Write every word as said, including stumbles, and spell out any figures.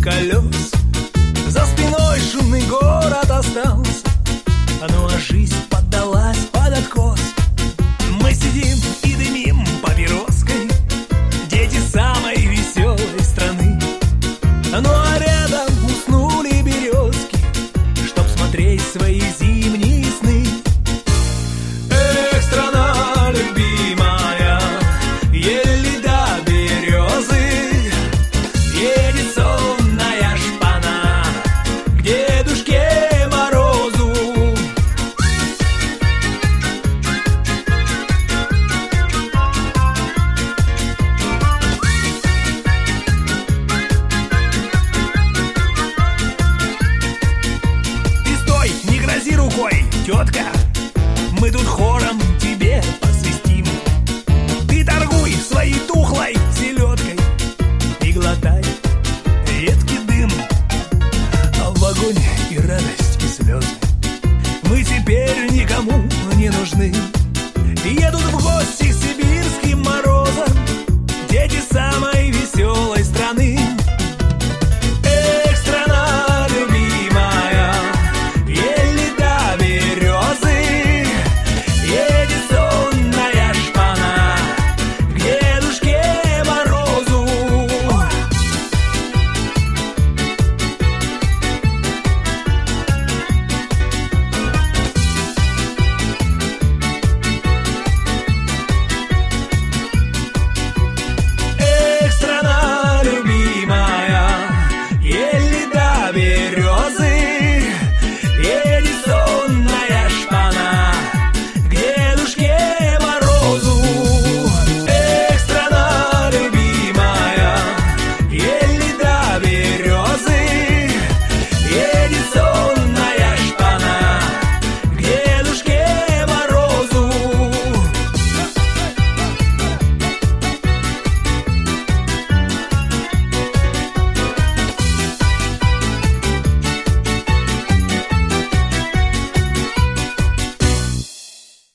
колес. За спиной шумный город остался, ну а жизнь поддалась под откос. Мы сидим и дымим папироской, дети самой веселой страны. Ну а рядом уснули березки, чтоб смотреть свои зимние сны. Эх, страна любимая, еле до березы едет сонная шпана к Дедушке Морозу. Ты стой, не грози рукой, тетка, мы тут хором тебе посвистим. Ты торгуй своей тухлой селедкой и глотай редкий дым. А в вагоне и радость, и слезы мы теперь никому не нужны. Едут в гости к сибирским морозам дети самой